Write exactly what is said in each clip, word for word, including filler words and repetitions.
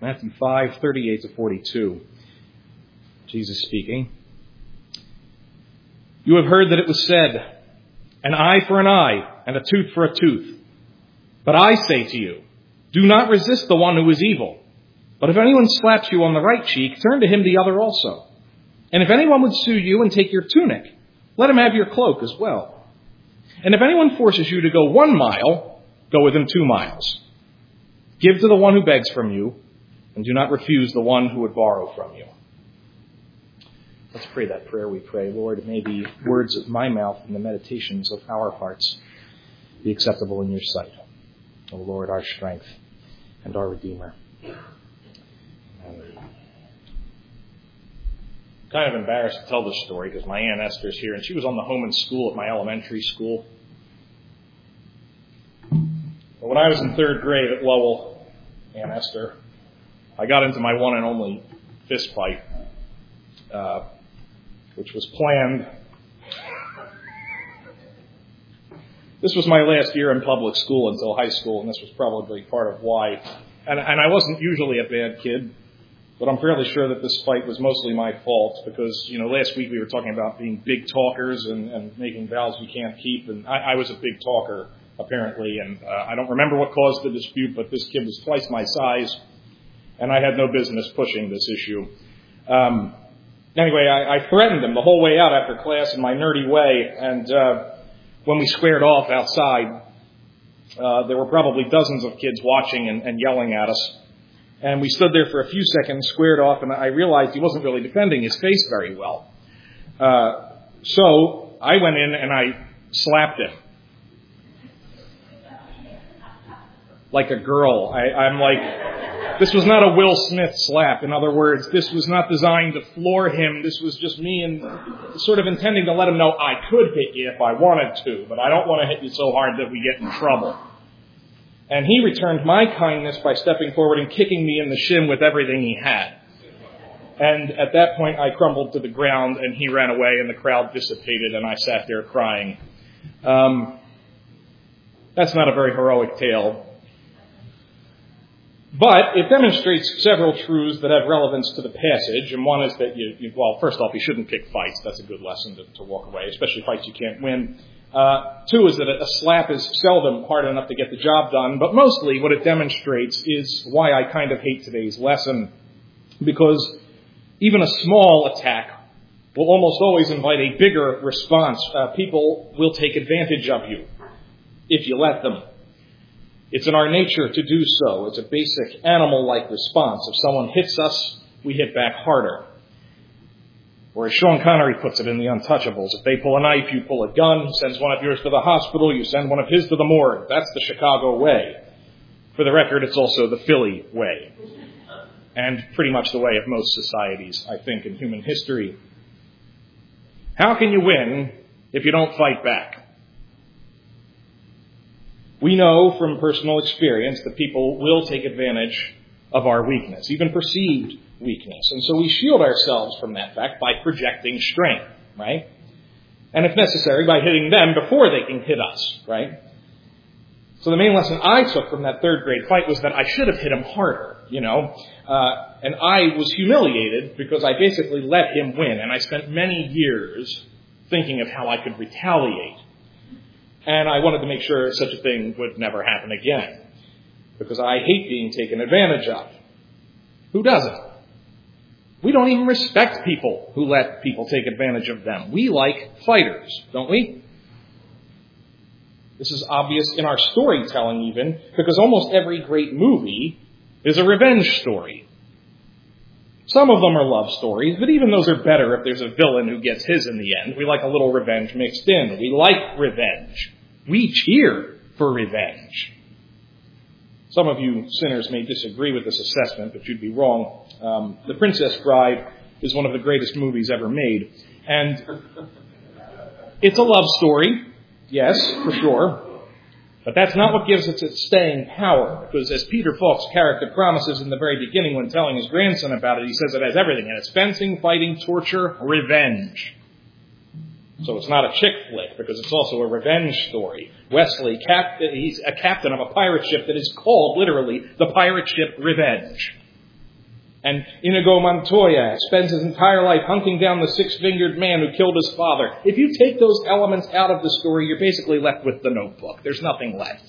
Matthew five, thirty-eight to forty-two. Jesus speaking. You have heard that it was said, an eye for an eye and a tooth for a tooth. But I say to you, do not resist the one who is evil. But if anyone slaps you on the right cheek, turn to him the other also. And if anyone would sue you and take your tunic, let him have your cloak as well. And if anyone forces you to go one mile, go with him two miles. Give to the one who begs from you, and do not refuse the one who would borrow from you. Let's pray that prayer, we pray. Lord, may the words of my mouth and the meditations of our hearts be acceptable in your sight. O Lord, our strength and our Redeemer. Amen. Kind of embarrassed to tell this story because my Aunt Esther's here, and she was on the home and school at my elementary school. But when I was in third grade at Lowell, Aunt Esther, I got into my one and only fist fight, uh, which was planned. This was my last year in public school until high school, and this was probably part of why. And, and I wasn't usually a bad kid, but I'm fairly sure that this fight was mostly my fault because, you know, last week we were talking about being big talkers and, and making vows you can't keep, and I, I was a big talker, apparently, and uh, I don't remember what caused the dispute, but this kid was twice my size, and I had no business pushing this issue. Um, anyway, I, I threatened him the whole way out after class in my nerdy way, and uh, when we squared off outside, uh, there were probably dozens of kids watching and, and yelling at us. And we stood there for a few seconds, squared off, and I realized he wasn't really defending his face very well. Uh, so I went in and I slapped him. Like a girl. I, I'm like, this was not a Will Smith slap. In other words, this was not designed to floor him. This was just me and sort of intending to let him know I could hit you if I wanted to, but I don't want to hit you so hard that we get in trouble. And he returned my kindness by stepping forward and kicking me in the shin with everything he had. And at that point, I crumbled to the ground, and he ran away, and the crowd dissipated, and I sat there crying. Um, that's not a very heroic tale. But it demonstrates several truths that have relevance to the passage. And one is that, you, you well, first off, you shouldn't pick fights. That's a good lesson to, to walk away, especially fights you can't win. Uh, two is that a slap is seldom hard enough to get the job done, but mostly what it demonstrates is why I kind of hate today's lesson, because even a small attack will almost always invite a bigger response. Uh, people will take advantage of you if you let them. It's in our nature to do so. It's a basic animal-like response. If someone hits us, we hit back harder. Or as Sean Connery puts it in The Untouchables, if they pull a knife, you pull a gun. He sends one of yours to the hospital, you send one of his to the morgue. That's the Chicago way. For the record, it's also the Philly way. And pretty much the way of most societies, I think, in human history. How can you win if you don't fight back? We know from personal experience that people will take advantage of our weakness, even perceived weakness. And so we shield ourselves from that fact by projecting strength, right? And if necessary, by hitting them before they can hit us, right? So the main lesson I took from that third grade fight was that I should have hit him harder, you know. Uh, and I was humiliated because I basically let him win. And I spent many years thinking of how I could retaliate. And I wanted to make sure such a thing would never happen again. Because I hate being taken advantage of. Who doesn't? We don't even respect people who let people take advantage of them. We like fighters, don't we? This is obvious in our storytelling even, because almost every great movie is a revenge story. Some of them are love stories, but even those are better if there's a villain who gets his in the end. We like a little revenge mixed in. We like revenge. We cheer for revenge. Some of you sinners may disagree with this assessment, but you'd be wrong. Um, The Princess Bride is one of the greatest movies ever made. And it's a love story, yes, for sure. But that's not what gives it its staying power. Because as Peter Falk's character promises in the very beginning when telling his grandson about it, he says it has everything. And it's fencing, fighting, torture, revenge. So it's not a chick flick, because it's also a revenge story. Wesley, cap- he's a captain of a pirate ship that is called, literally, the pirate ship Revenge. And Inigo Montoya spends his entire life hunting down the six-fingered man who killed his father. If you take those elements out of the story, you're basically left with the Notebook. There's nothing left.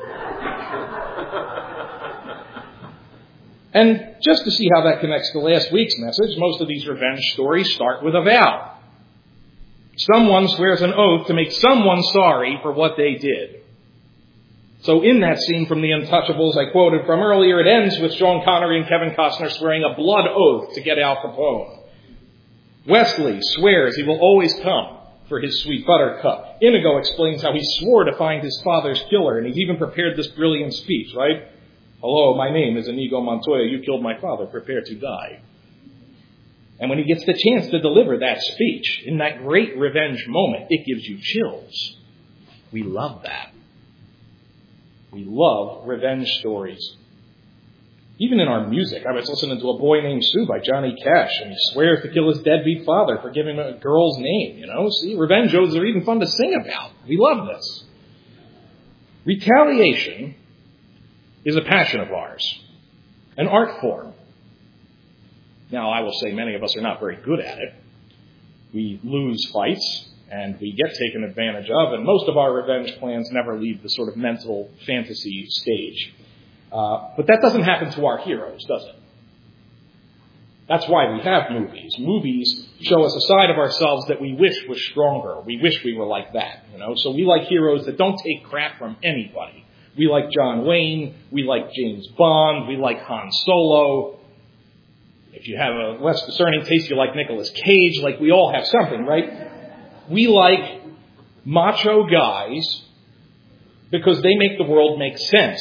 And just to see how that connects to last week's message, most of these revenge stories start with a vow. Someone swears an oath to make someone sorry for what they did. So in that scene from The Untouchables I quoted from earlier, it ends with Sean Connery and Kevin Costner swearing a blood oath to get Al Capone. Wesley swears he will always come for his sweet buttercup. Inigo explains how he swore to find his father's killer, and he's even prepared this brilliant speech, right? Hello, my name is Inigo Montoya. You killed my father. Prepare to die. And when he gets the chance to deliver that speech, in that great revenge moment, it gives you chills. We love that. We love revenge stories. Even in our music, I was listening to A Boy Named Sue by Johnny Cash, and he swears to kill his deadbeat father for giving him a girl's name, you know? See, revenge oaths are even fun to sing about. We love this. Retaliation is a passion of ours, an art form. Now, I will say many of us are not very good at it. We lose fights, and we get taken advantage of, and most of our revenge plans never leave the sort of mental fantasy stage. Uh, but that doesn't happen to our heroes, does it? That's why we have movies. Movies show us a side of ourselves that we wish was stronger. We wish we were like that, you know. So we like heroes that don't take crap from anybody. We like John Wayne. We like James Bond. We like Han Solo. If you have a less discerning taste, you like Nicolas Cage. Like, we all have something, right? We like macho guys because they make the world make sense.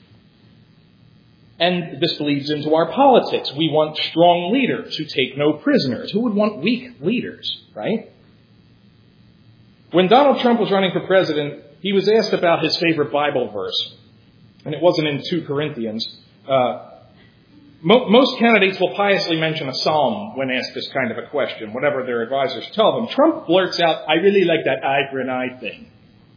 And this bleeds into our politics. We want strong leaders who take no prisoners. Who would want weak leaders, right? When Donald Trump was running for president, he was asked about his favorite Bible verse. And it wasn't in Second Corinthians. Uh, mo- most candidates will piously mention a psalm when asked this kind of a question, whatever their advisors tell them. Trump blurts out, I really like that eye for an eye thing.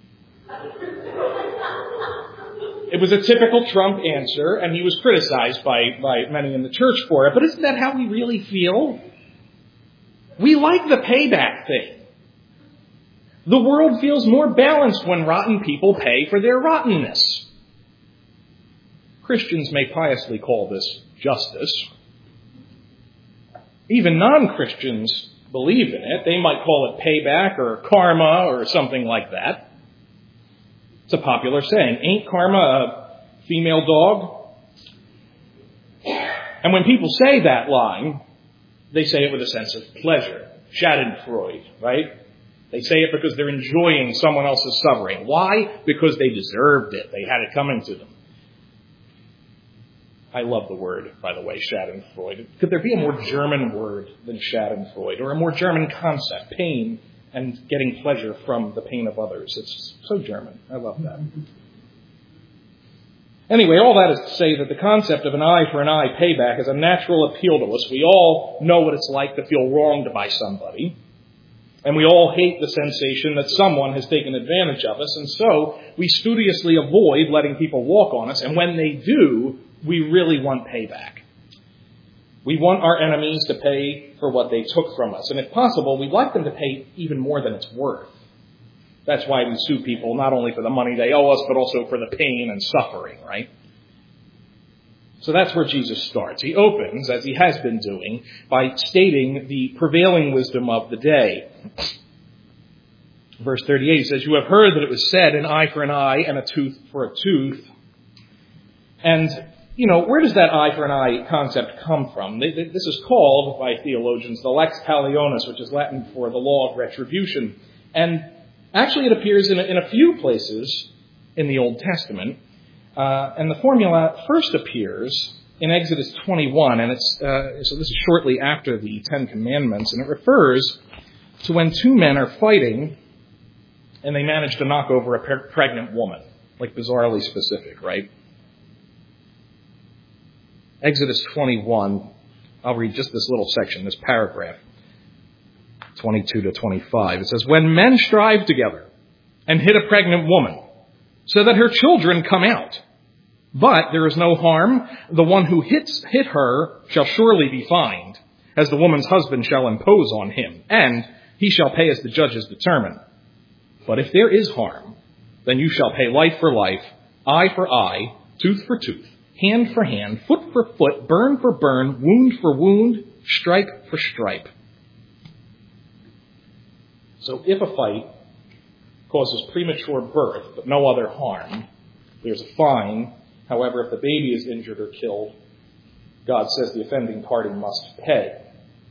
It was a typical Trump answer, and he was criticized by, by many in the church for it. But isn't that how we really feel? We like the payback thing. The world feels more balanced when rotten people pay for their rottenness. Christians may piously call this justice. Even non-Christians believe in it. They might call it payback or karma or something like that. It's a popular saying. Ain't karma a female dog? And when people say that line, they say it with a sense of pleasure. Schadenfreude, right? They say it because they're enjoying someone else's suffering. Why? Because they deserved it. They had it coming to them. I love the word, by the way, Schadenfreude. Could there be a more German word than Schadenfreude? Or a more German concept? Pain and getting pleasure from the pain of others. It's so German. I love that. Anyway, all that is to say that the concept of an eye for an eye payback is a natural appeal to us. We all know what it's like to feel wronged by somebody. And we all hate the sensation that someone has taken advantage of us. And so we studiously avoid letting people walk on us. And when they do, we really want payback. We want our enemies to pay for what they took from us. And if possible, we'd like them to pay even more than it's worth. That's why we sue people, not only for the money they owe us, but also for the pain and suffering, right? So that's where Jesus starts. He opens, as he has been doing, by stating the prevailing wisdom of the day. Verse thirty-eight, he says, "You have heard that it was said, an eye for an eye and a tooth for a tooth." And, you know, where does that eye for an eye concept come from? This is called, by theologians, the lex talionis, which is Latin for the law of retribution. And actually it appears in a, in a few places in the Old Testament. Uh, and the formula first appears in Exodus twenty-one, and it's uh, so this is shortly after the Ten Commandments, and it refers to when two men are fighting and they manage to knock over a pre- pregnant woman, like bizarrely specific, right? Exodus twenty-one, I'll read just this little section, this paragraph, twenty-two to twenty-five. It says, "When men strive together and hit a pregnant woman, so that her children come out, But there is no harm. The one who hits hit her shall surely be fined, as the woman's husband shall impose on him, and he shall pay as the judges determine. But if there is harm, then you shall pay life for life, eye for eye, tooth for tooth, hand for hand, foot for foot, burn for burn, wound for wound, stripe for stripe. So if a fight causes premature birth, but no other harm, there's a fine. However, if the baby is injured or killed, God says the offending party must pay.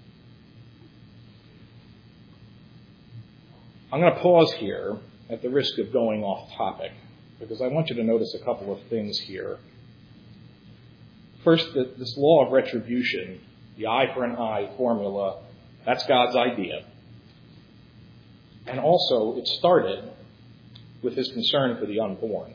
I'm going to pause here at the risk of going off topic, because I want you to notice a couple of things here. First, that this law of retribution, the eye for an eye formula, that's God's idea. And also, it started with his concern for the unborn.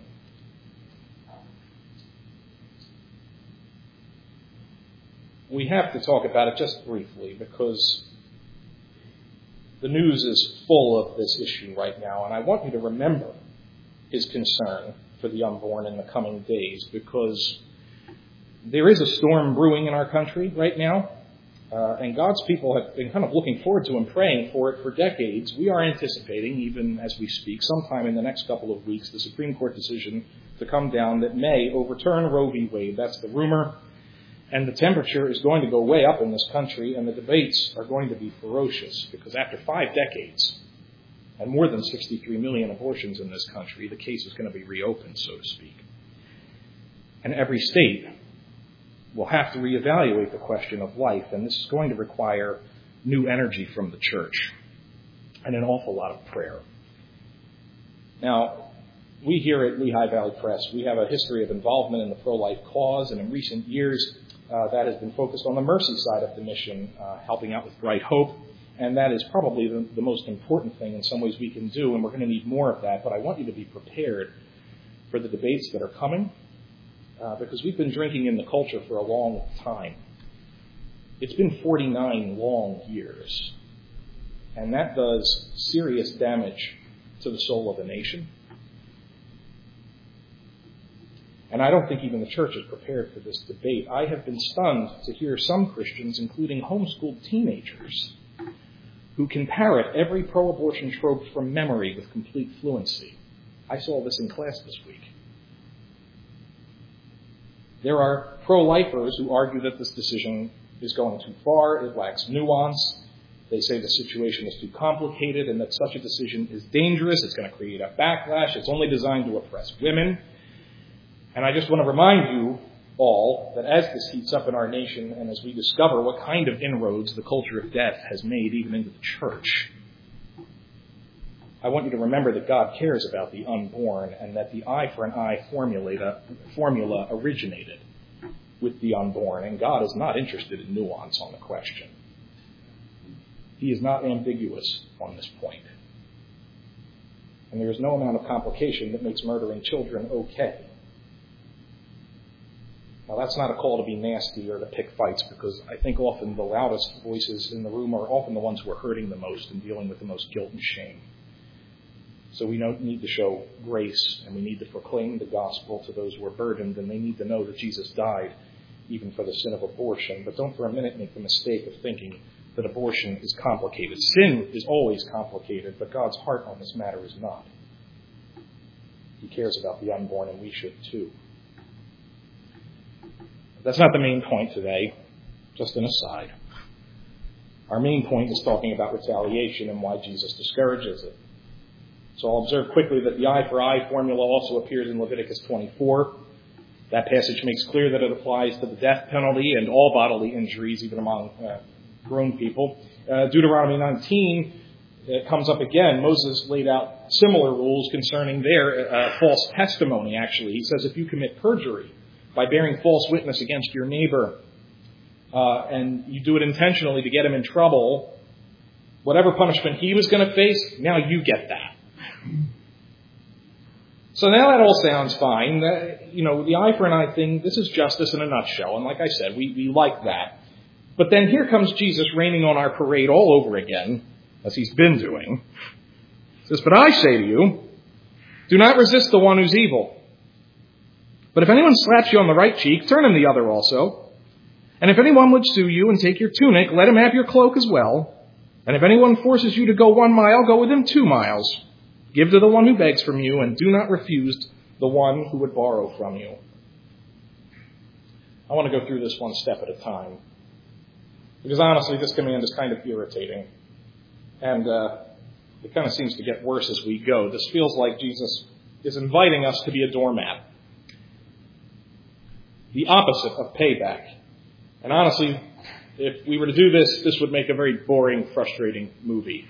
We have to talk about it just briefly, because the news is full of this issue right now, and I want you to remember his concern for the unborn in the coming days, because there is a storm brewing in our country right now, uh, and God's people have been kind of looking forward to and praying for it for decades. We are anticipating, even as we speak, sometime in the next couple of weeks, the Supreme Court decision to come down that may overturn Roe v. Wade. That's the rumor. And the temperature is going to go way up in this country, and the debates are going to be ferocious, because after five decades and more than sixty-three million abortions in this country, the case is going to be reopened, so to speak. And every state will have to reevaluate the question of life, and this is going to require new energy from the church and an awful lot of prayer. Now, we here at Lehigh Valley Press, we have a history of involvement in the pro-life cause, and in recent years, Uh, that has been focused on the mercy side of the mission, uh, helping out with Bright Hope. And that is probably the, the most important thing in some ways we can do, and we're going to need more of that. But I want you to be prepared for the debates that are coming, uh, because we've been drinking in the culture for a long time. It's been forty-nine long years, and that does serious damage to the soul of a nation. And I don't think even the church is prepared for this debate. I have been stunned to hear some Christians, including homeschooled teenagers, who can parrot every pro-abortion trope from memory with complete fluency. I saw this in class this week. There are pro-lifers who argue that this decision is going too far, it lacks nuance. They say the situation is too complicated and that such a decision is dangerous, it's going to create a backlash, it's only designed to oppress women. And I just want to remind you all that as this heats up in our nation and as we discover what kind of inroads the culture of death has made even into the church, I want you to remember that God cares about the unborn and that the eye for an eye formula, formula originated with the unborn. And God is not interested in nuance on the question. He is not ambiguous on this point. And there is no amount of complication that makes murdering children okay. Now, that's not a call to be nasty or to pick fights, because I think often the loudest voices in the room are often the ones who are hurting the most and dealing with the most guilt and shame. So we don't need to show grace, and we need to proclaim the gospel to those who are burdened, and they need to know that Jesus died even for the sin of abortion. But don't for a minute make the mistake of thinking that abortion is complicated. Sin is always complicated, but God's heart on this matter is not. He cares about the unborn, and we should too. That's not the main point today, just an aside. Our main point is talking about retaliation and why Jesus discourages it. So I'll observe quickly that the eye for eye formula also appears in Leviticus twenty-four. That passage makes clear that it applies to the death penalty and all bodily injuries, even among uh, grown people. Uh, Deuteronomy nineteen, it comes up again. Moses laid out similar rules concerning their uh, false testimony, actually. He says if you commit perjury by bearing false witness against your neighbor, uh, and you do it intentionally to get him in trouble, whatever punishment he was going to face, now you get that. So now that all sounds fine. Uh, you know, the eye for an eye thing, this is justice in a nutshell. And like I said, we, we like that. But then here comes Jesus raining on our parade all over again, as he's been doing. He says, but I say to you, do not resist the one who's evil. But if anyone slaps you on the right cheek, turn him the other also. And if anyone would sue you and take your tunic, let him have your cloak as well. And if anyone forces you to go one mile, go with him two miles. Give to the one who begs from you, and do not refuse the one who would borrow from you. I want to go through this one step at a time. Because honestly, this command is kind of irritating. And uh, it kind of seems to get worse as we go. This feels like Jesus is inviting us to be a doormat. The opposite of payback. And honestly, if we were to do this, this would make a very boring, frustrating movie.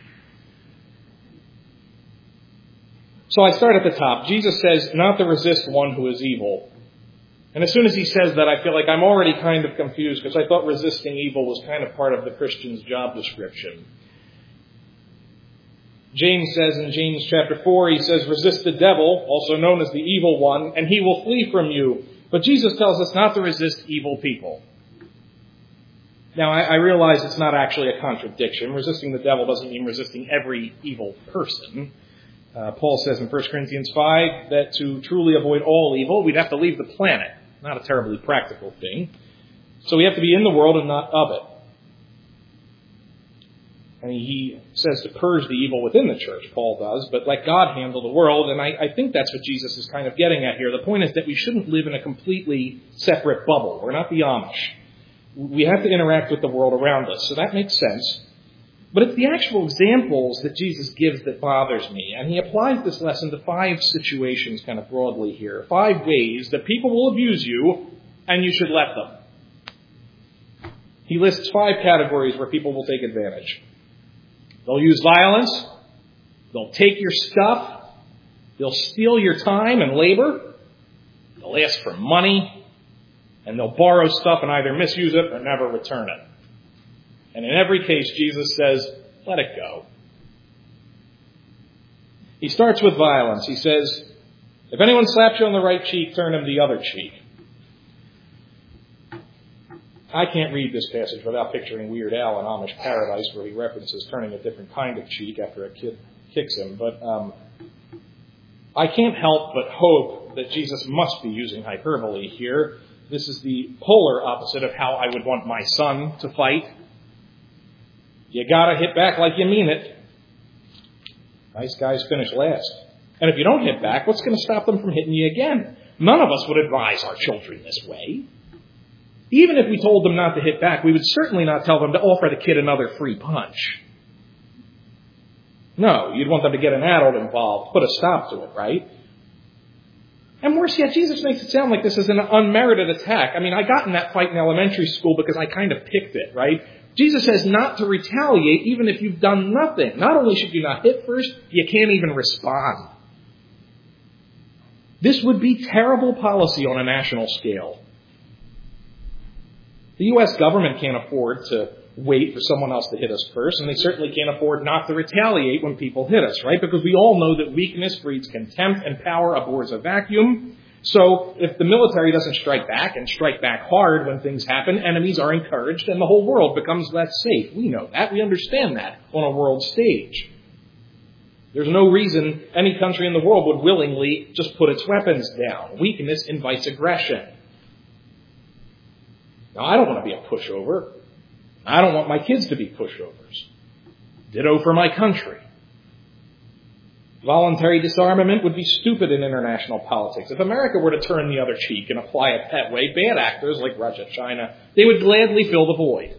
So I start at the top. Jesus says, not to resist one who is evil. And as soon as he says that, I feel like I'm already kind of confused because I thought resisting evil was kind of part of the Christian's job description. James says in James chapter four, he says, resist the devil, also known as the evil one, and he will flee from you. But Jesus tells us not to resist evil people. Now, I, I realize it's not actually a contradiction. Resisting the devil doesn't mean resisting every evil person. Uh, Paul says in First Corinthians five that to truly avoid all evil, we'd have to leave the planet. Not a terribly practical thing. So we have to be in the world and not of it. And he says to purge the evil within the church, Paul does, but let God handle the world. And I, I think that's what Jesus is kind of getting at here. The point is that we shouldn't live in a completely separate bubble. We're not the Amish. We have to interact with the world around us. So that makes sense. But it's the actual examples that Jesus gives that bothers me. And he applies this lesson to five situations kind of broadly here. Five ways that people will abuse you and you should let them. He lists five categories where people will take advantage. They'll use violence. They'll take your stuff. They'll steal your time and labor. They'll ask for money. And they'll borrow stuff and either misuse it or never return it. And in every case, Jesus says, let it go. He starts with violence. He says, if anyone slaps you on the right cheek, turn him the other cheek. I can't read this passage without picturing Weird Al in Amish Paradise, where he references turning a different kind of cheek after a kid kicks him. But um, I can't help but hope that Jesus must be using hyperbole here. This is the polar opposite of how I would want my son to fight. You gotta hit back like you mean it. Nice guys finish last. And if you don't hit back, what's going to stop them from hitting you again? None of us would advise our children this way. Even if we told them not to hit back, we would certainly not tell them to offer the kid another free punch. No, you'd want them to get an adult involved, put a stop to it, right? And worse yet, Jesus makes it sound like this is an unmerited attack. I mean, I got in that fight in elementary school because I kind of picked it, right? Jesus says not to retaliate even if you've done nothing. Not only should you not hit first, you can't even respond. This would be terrible policy on a national scale. The U S government can't afford to wait for someone else to hit us first, and they certainly can't afford not to retaliate when people hit us, right? Because we all know that weakness breeds contempt and power abhors a vacuum. So if the military doesn't strike back and strike back hard when things happen, enemies are encouraged and the whole world becomes less safe. We know that. We understand that on a world stage. There's no reason any country in the world would willingly just put its weapons down. Weakness invites aggression. Now, I don't want to be a pushover. I don't want my kids to be pushovers. Ditto for my country. Voluntary disarmament would be stupid in international politics. If America were to turn the other cheek and apply it that way, bad actors like Russia, China, they would gladly fill the void.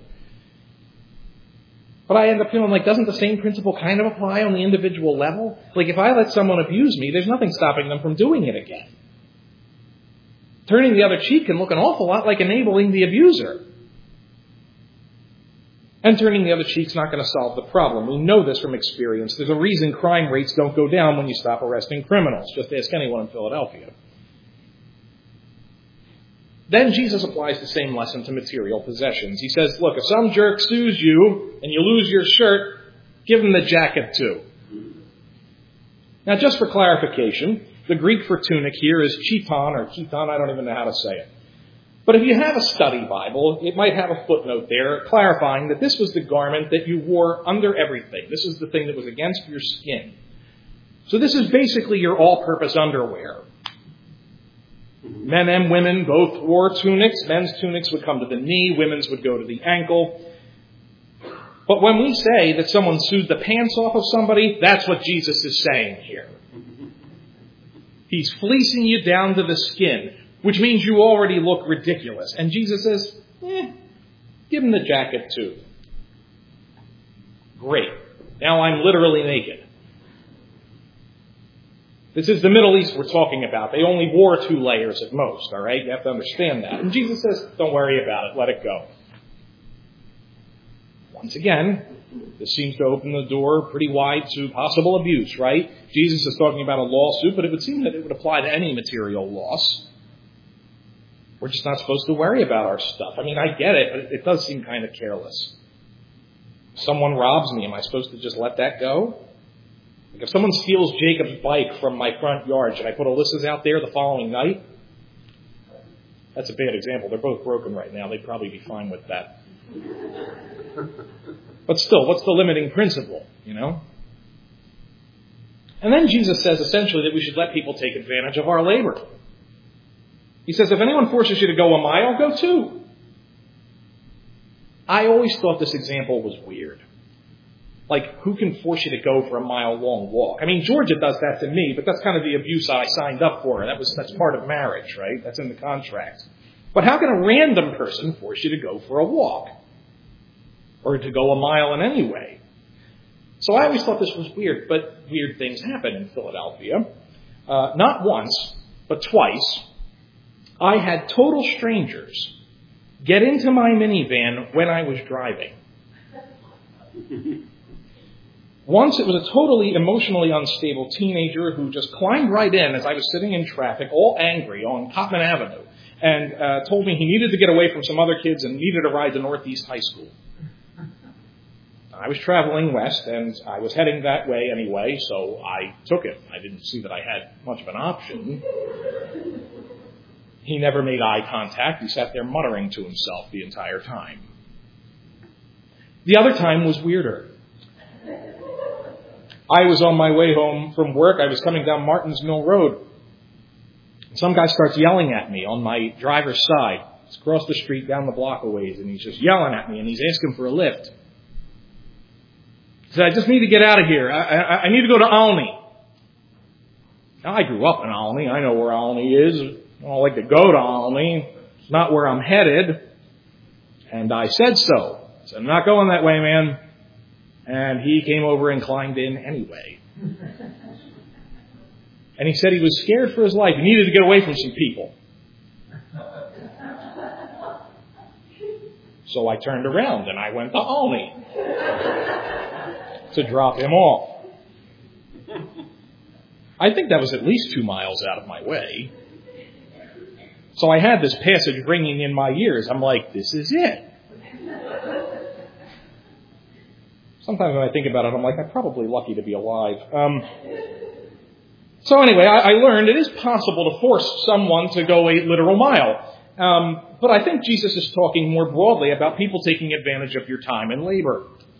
But I end up feeling like, doesn't the same principle kind of apply on the individual level? Like, if I let someone abuse me, there's nothing stopping them from doing it again. Turning the other cheek can look an awful lot like enabling the abuser. And turning the other cheek's not going to solve the problem. We know this from experience. There's a reason crime rates don't go down when you stop arresting criminals. Just ask anyone in Philadelphia. Then Jesus applies the same lesson to material possessions. He says, look, if some jerk sues you and you lose your shirt, give him the jacket too. Now, just for clarification, the Greek for tunic here is chiton or chiton. I don't even know how to say it. But if you have a study Bible, it might have a footnote there clarifying that this was the garment that you wore under everything. This is the thing that was against your skin. So this is basically your all-purpose underwear. Men and women both wore tunics. Men's tunics would come to the knee. Women's would go to the ankle. But when we say that someone sewed the pants off of somebody, that's what Jesus is saying here. He's fleecing you down to the skin, which means you already look ridiculous. And Jesus says, eh, give him the jacket too. Great. Now I'm literally naked. This is the Middle East we're talking about. They only wore two layers at most, all right? You have to understand that. And Jesus says, don't worry about it. Let it go. Once again, this seems to open the door pretty wide to possible abuse, right? Jesus is talking about a lawsuit, but it would seem that it would apply to any material loss. We're just not supposed to worry about our stuff. I mean, I get it, but it does seem kind of careless. If someone robs me, am I supposed to just let that go? Like if someone steals Jacob's bike from my front yard, should I put Alyssa's out there the following night? That's a bad example. They're both broken right now. They'd probably be fine with that. But still, what's the limiting principle, you know? And then Jesus says essentially that we should let people take advantage of our labor. He says, if anyone forces you to go a mile, go two. I always thought this example was weird. Like, who can force you to go for a mile-long walk? I mean, Georgia does that to me, but that's kind of the abuse I signed up for. That was that's part of marriage, right? That's in the contract. But how can a random person force you to go for a walk? Or to go a mile in any way? So I always thought this was weird, but weird things happen in Philadelphia. Uh, not once, but twice, I had total strangers get into my minivan when I was driving. Once it was a totally emotionally unstable teenager who just climbed right in as I was sitting in traffic, all angry, on Cottman Avenue, and uh, told me he needed to get away from some other kids and needed a ride to Northeast High School. I was traveling west, and I was heading that way anyway, so I took it. I didn't see that I had much of an option. He never made eye contact. He sat there muttering to himself the entire time. The other time was weirder. I was on my way home from work. I was coming down Martins Mill Road. Some guy starts yelling at me on my driver's side. It's across the street, down the block a ways, and he's just yelling at me, and he's asking for a lift. He said, I just need to get out of here. I, I, I need to go to Olney. Now, I grew up in Olney. I know where Olney is. I don't like to go to Olney. It's not where I'm headed. And I said so. I said, I'm not going that way, man. And he came over and climbed in anyway. And he said he was scared for his life. He needed to get away from some people. So I turned around and I went to Olney to drop him off. I think that was at least two miles out of my way. So I had this passage ringing in my ears. I'm like, this is it. Sometimes when I think about it, I'm like, I'm probably lucky to be alive. Um, so anyway, I, I learned it is possible to force someone to go a literal mile. Um, but I think Jesus is talking more broadly about people taking advantage of your time and labor.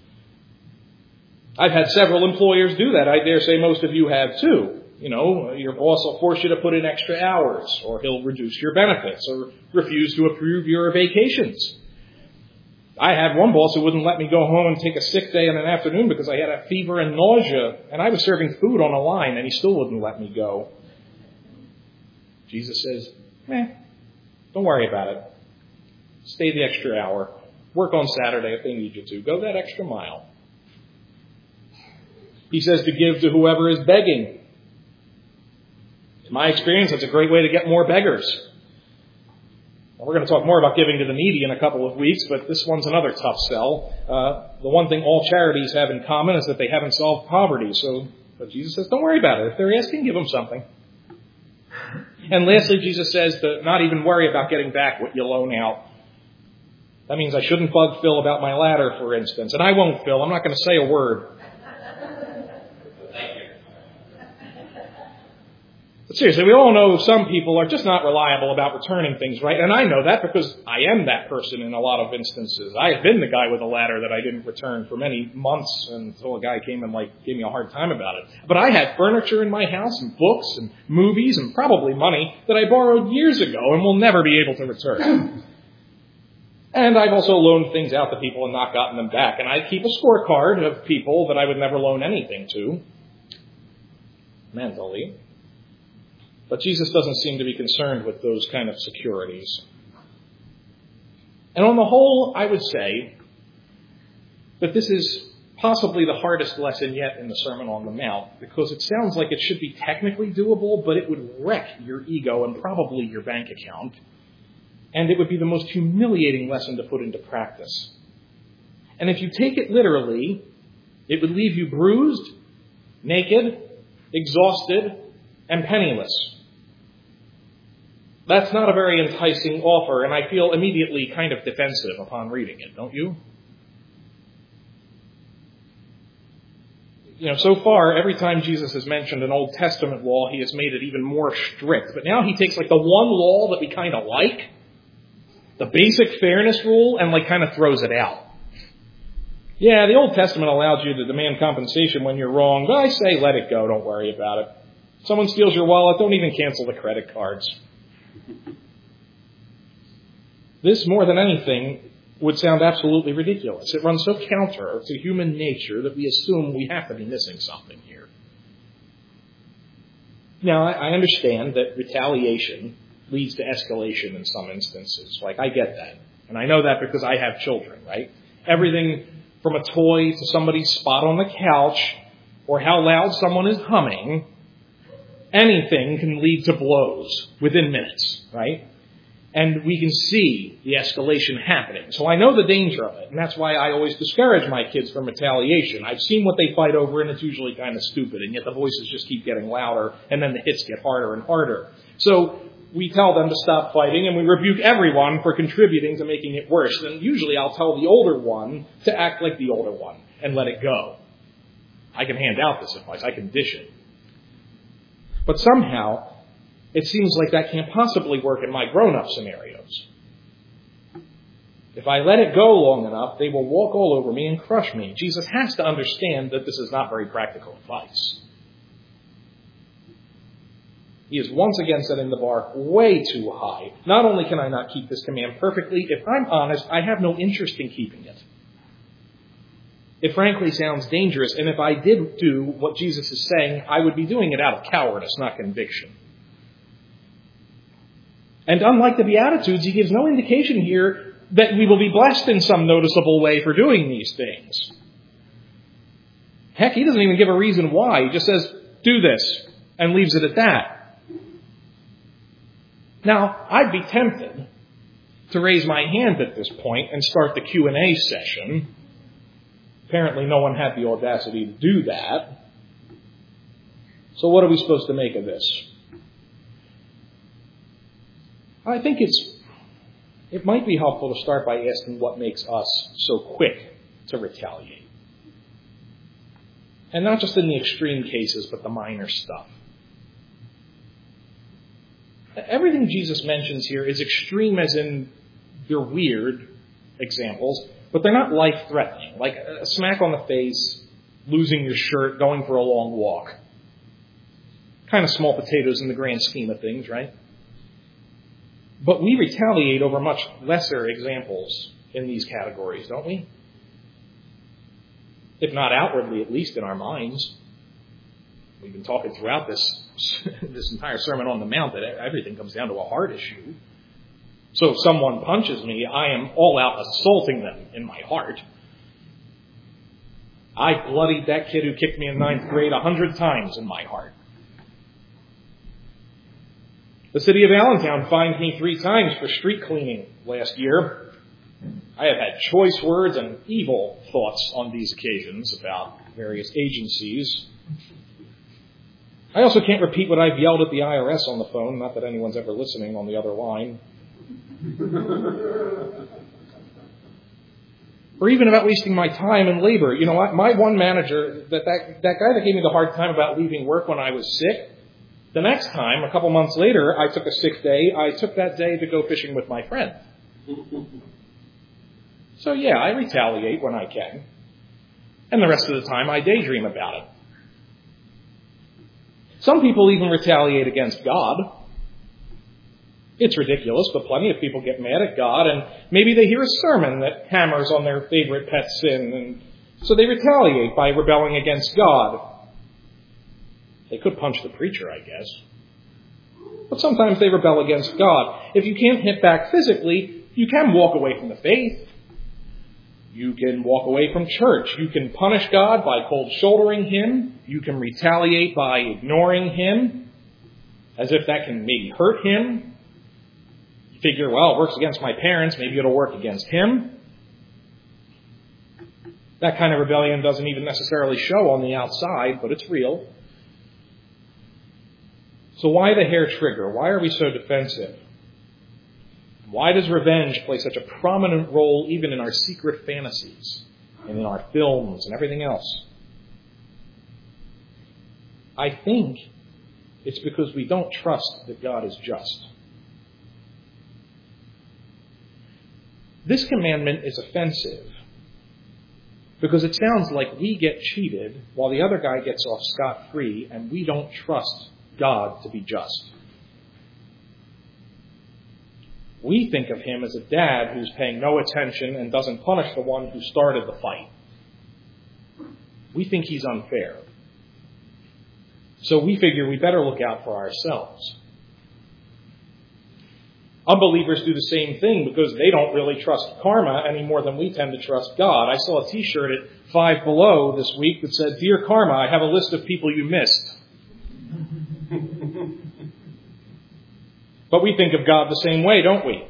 I've had several employers do that. I dare say most of you have too. You know, your boss will force you to put in extra hours, or he'll reduce your benefits, or refuse to approve your vacations. I had one boss who wouldn't let me go home and take a sick day in an afternoon because I had a fever and nausea, and I was serving food on a line, and he still wouldn't let me go. Jesus says, eh, don't worry about it. Stay the extra hour. Work on Saturday if they need you to. Go that extra mile. He says to give to whoever is begging. In my experience, that's a great way to get more beggars. Well, we're going to talk more about giving to the needy in a couple of weeks, but this one's another tough sell. Uh, the one thing all charities have in common is that they haven't solved poverty. So, but Jesus says, don't worry about it. If they're asking, give them something. And lastly, Jesus says to not even worry about getting back what you loan out. That means I shouldn't bug Phil about my ladder, for instance. And I won't, Phil. I'm not going to say a word. But seriously, we all know some people are just not reliable about returning things, right? And I know that because I am that person in a lot of instances. I have been the guy with a ladder that I didn't return for many months until a guy came and like gave me a hard time about it. But I had furniture in my house and books and movies and probably money that I borrowed years ago and will never be able to return. And I've also loaned things out to people and not gotten them back. And I keep a scorecard of people that I would never loan anything to, mentally. But Jesus doesn't seem to be concerned with those kind of securities. And on the whole, I would say that this is possibly the hardest lesson yet in the Sermon on the Mount, because it sounds like it should be technically doable, but it would wreck your ego and probably your bank account. And it would be the most humiliating lesson to put into practice. And if you take it literally, it would leave you bruised, naked, exhausted, and penniless. That's not a very enticing offer, and I feel immediately kind of defensive upon reading it, don't you? You know, so far, every time Jesus has mentioned an Old Testament law, he has made it even more strict. But now he takes like the one law that we kind of like, the basic fairness rule, and like kind of throws it out. Yeah, the Old Testament allowed you to demand compensation when you're wrong, but I say let it go, don't worry about it. Someone steals your wallet, don't even cancel the credit cards. This, more than anything, would sound absolutely ridiculous. It runs so counter to human nature that we assume we have to be missing something here. Now, I understand that retaliation leads to escalation in some instances. Like, I get that. And I know that because I have children, right? Everything from a toy to somebody's spot on the couch or how loud someone is humming, anything can lead to blows within minutes, right? And we can see the escalation happening. So I know the danger of it, and that's why I always discourage my kids from retaliation. I've seen what they fight over, and it's usually kind of stupid, and yet the voices just keep getting louder, and then the hits get harder and harder. So we tell them to stop fighting, and we rebuke everyone for contributing to making it worse. And usually I'll tell the older one to act like the older one and let it go. I can hand out this advice. I can dish it. But somehow, it seems like that can't possibly work in my grown-up scenarios. If I let it go long enough, they will walk all over me and crush me. Jesus has to understand that this is not very practical advice. He is once again setting the bar way too high. Not only can I not keep this command perfectly, if I'm honest, I have no interest in keeping it. It frankly sounds dangerous, and if I did do what Jesus is saying, I would be doing it out of cowardice, not conviction. And unlike the Beatitudes, he gives no indication here that we will be blessed in some noticeable way for doing these things. Heck, he doesn't even give a reason why. He just says, do this, and leaves it at that. Now, I'd be tempted to raise my hand at this point and start the Q and A session. Apparently no one had the audacity to do that. So what are we supposed to make of this? I think it's it might be helpful to start by asking what makes us so quick to retaliate. And not just in the extreme cases, but the minor stuff. Everything Jesus mentions here is extreme as in they're weird examples, but they're not life-threatening. Like a smack on the face, losing your shirt, going for a long walk. Kind of small potatoes in the grand scheme of things, right? But we retaliate over much lesser examples in these categories, don't we? If not outwardly, at least in our minds. We've been talking throughout this this entire Sermon on the Mount that everything comes down to a heart issue. So if someone punches me, I am all out assaulting them in my heart. I bloodied that kid who kicked me in ninth grade a hundred times in my heart. The city of Allentown fined me three times for street cleaning last year. I have had choice words and evil thoughts on these occasions about various agencies. I also can't repeat what I've yelled at the I R S on the phone, not that anyone's ever listening on the other line. Or even about wasting my time and labor. You know, my one manager, that, that, that guy that gave me the hard time about leaving work when I was sick, The next time, a couple months later, I took a sick day. I took that day to go fishing with my friend. So yeah, I retaliate when I can. And the rest of the time, I daydream about it. Some people even retaliate against God. It's ridiculous, but plenty of people get mad at God, and maybe they hear a sermon that hammers on their favorite pet sin, and so they retaliate by rebelling against God. They could punch the preacher, I guess. But sometimes they rebel against God. If you can't hit back physically, you can walk away from the faith. You can walk away from church. You can punish God by cold shouldering Him. You can retaliate by ignoring Him, as if that can maybe hurt Him. You figure, well, it works against my parents, maybe it'll work against Him. That kind of rebellion doesn't even necessarily show on the outside, but it's real. So why the hair trigger? Why are we so defensive? Why does revenge play such a prominent role even in our secret fantasies and in our films and everything else? I think it's because we don't trust that God is just. This commandment is offensive because it sounds like we get cheated while the other guy gets off scot-free, and we don't trust God to be just. We think of Him as a dad who's paying no attention and doesn't punish the one who started the fight. We think He's unfair. So we figure we better look out for ourselves. Unbelievers do the same thing because they don't really trust karma any more than we tend to trust God. I saw a t-shirt at Five Below this week that said, "Dear Karma, I have a list of people you missed." But we think of God the same way, don't we?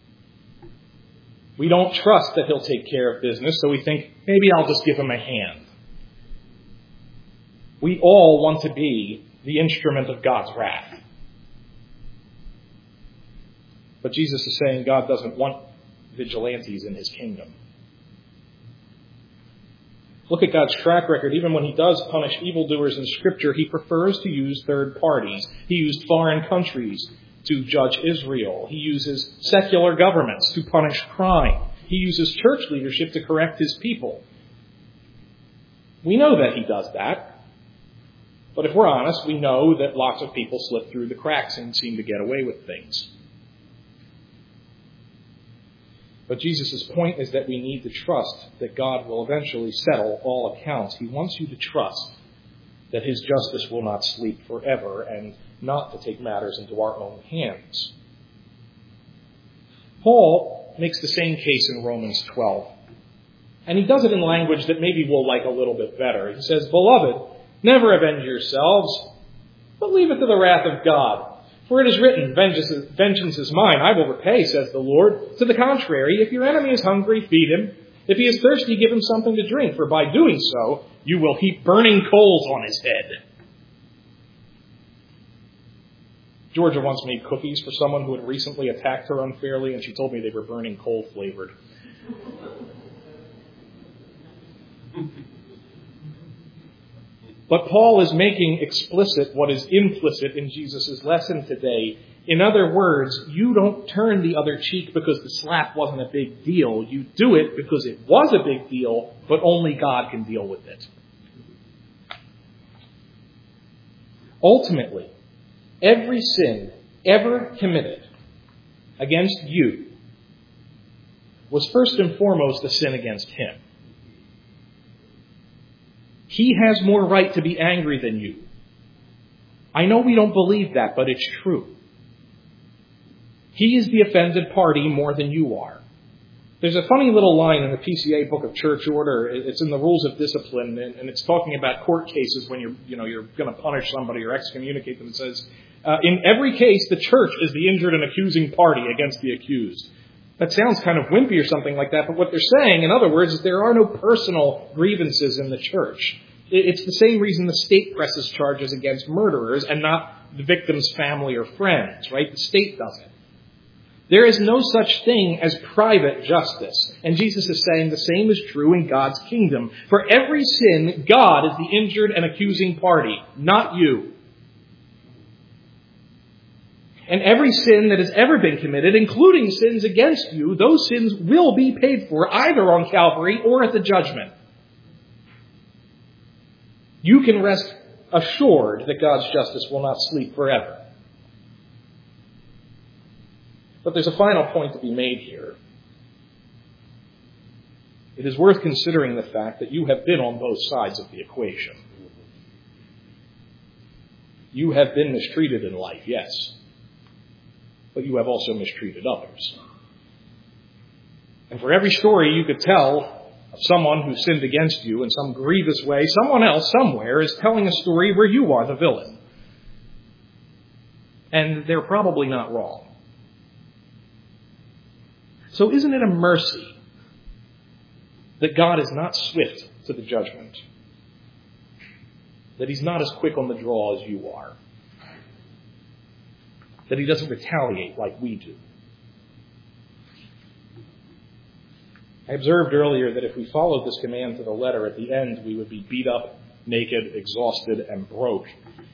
We don't trust that He'll take care of business, so we think, maybe I'll just give Him a hand. We all want to be the instrument of God's wrath. But Jesus is saying God doesn't want vigilantes in His kingdom. Look at God's track record. Even when He does punish evildoers in Scripture, He prefers to use third parties. He used foreign countries to judge Israel. He uses secular governments to punish crime. He uses church leadership to correct His people. We know that He does that. But if we're honest, we know that lots of people slip through the cracks and seem to get away with things. But Jesus' point is that we need to trust that God will eventually settle all accounts. He wants you to trust that His justice will not sleep forever and not to take matters into our own hands. Paul makes the same case in Romans twelve. And he does it in language that maybe we'll like a little bit better. He says, "Beloved, never avenge yourselves, but leave it to the wrath of God. For it is written, vengeance is mine, I will repay, says the Lord. To the contrary, if your enemy is hungry, feed him. If he is thirsty, give him something to drink, for by doing so, you will heap burning coals on his head." Georgia once made cookies for someone who had recently attacked her unfairly, and she told me they were burning coal flavored. But Paul is making explicit what is implicit in Jesus' lesson today. In other words, you don't turn the other cheek because the slap wasn't a big deal. You do it because it was a big deal, but only God can deal with it. Ultimately, every sin ever committed against you was first and foremost a sin against Him. He has more right to be angry than you. I know we don't believe that, but it's true. He is the offended party more than you are. There's a funny little line in the P C A Book of Church Order. It's in the Rules of Discipline, and it's talking about court cases when you're, you know, you're going to punish somebody or excommunicate them. It says, uh, in every case, the church is the injured and accusing party against the accused. That sounds kind of wimpy or something like that, but what they're saying, in other words, is there are no personal grievances in the church. It's the same reason the state presses charges against murderers and not the victim's family or friends, right? The state does it. There is no such thing as private justice. And Jesus is saying the same is true in God's kingdom. For every sin, God is the injured and accusing party, not you. And every sin that has ever been committed, including sins against you, those sins will be paid for either on Calvary or at the judgment. You can rest assured that God's justice will not sleep forever. But there's a final point to be made here. It is worth considering the fact that you have been on both sides of the equation. You have been mistreated in life, yes. But you have also mistreated others. And for every story you could tell of someone who sinned against you in some grievous way, someone else somewhere is telling a story where you are the villain. And they're probably not wrong. So isn't it a mercy that God is not swift to the judgment? That he's not as quick on the draw as you are? That he doesn't retaliate like we do? I observed earlier that if we followed this command to the letter, at the end we would be beat up, naked, exhausted, and broke.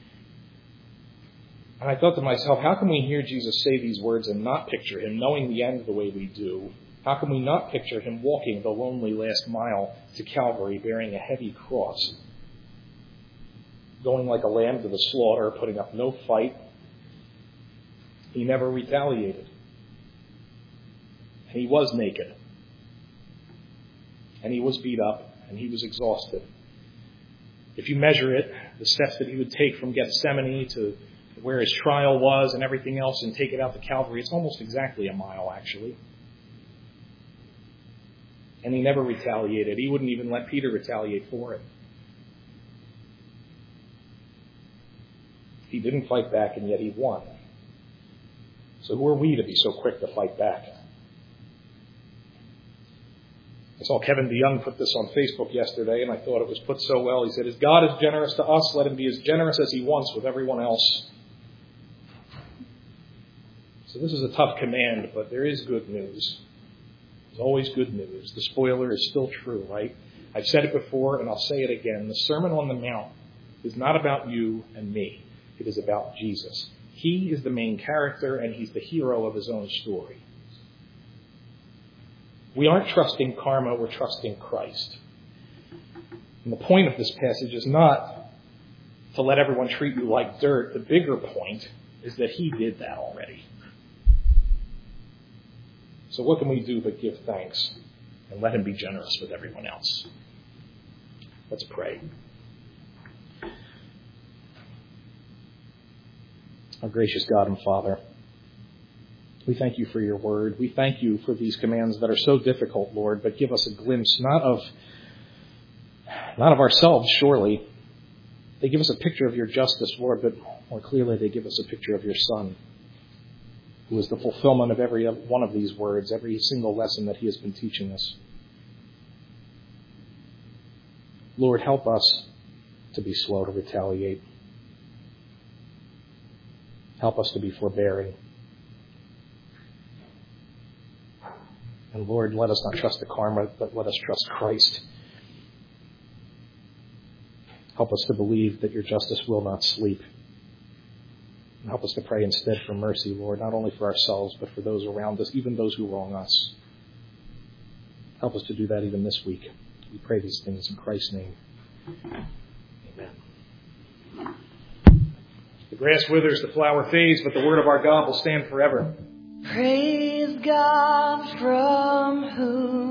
And I thought to myself, how can we hear Jesus say these words and not picture him, knowing the end the way we do? How can we not picture him walking the lonely last mile to Calvary, bearing a heavy cross, going like a lamb to the slaughter, putting up no fight? He never retaliated. And he was naked. And he was beat up, and he was exhausted. If you measure it, the steps that he would take from Gethsemane to where his trial was and everything else and take it out to Calvary, it's almost exactly a mile, actually. And he never retaliated. He wouldn't even let Peter retaliate for it. He didn't fight back, and yet he won. So who are we to be so quick to fight back? I saw Kevin DeYoung put this on Facebook yesterday, and I thought it was put so well. He said, "As God is generous to us, let him be as generous as he wants with everyone else." So this is a tough command, but there is good news. There's always good news. The spoiler is still true, right? I've said it before, and I'll say it again. The Sermon on the Mount is not about you and me. It is about Jesus. He is the main character, and he's the hero of his own story. We aren't trusting karma, we're trusting Christ. And the point of this passage is not to let everyone treat you like dirt. The bigger point is that he did that already. So what can we do but give thanks and let him be generous with everyone else? Let's pray. Our gracious God and Father, we thank you for your word. We thank you for these commands that are so difficult, Lord, but give us a glimpse not of not of ourselves, surely. They give us a picture of your justice, Lord, but more clearly they give us a picture of your Son, who is the fulfillment of every one of these words, every single lesson that he has been teaching us. Lord, help us to be slow to retaliate. Help us to be forbearing. And Lord, let us not trust the karma, but let us trust Christ. Help us to believe that your justice will not sleep. And help us to pray instead for mercy, Lord, not only for ourselves, but for those around us, even those who wrong us. Help us to do that even this week. We pray these things in Christ's name. Amen. The grass withers, the flower fades, but the word of our God will stand forever. Praise God from whom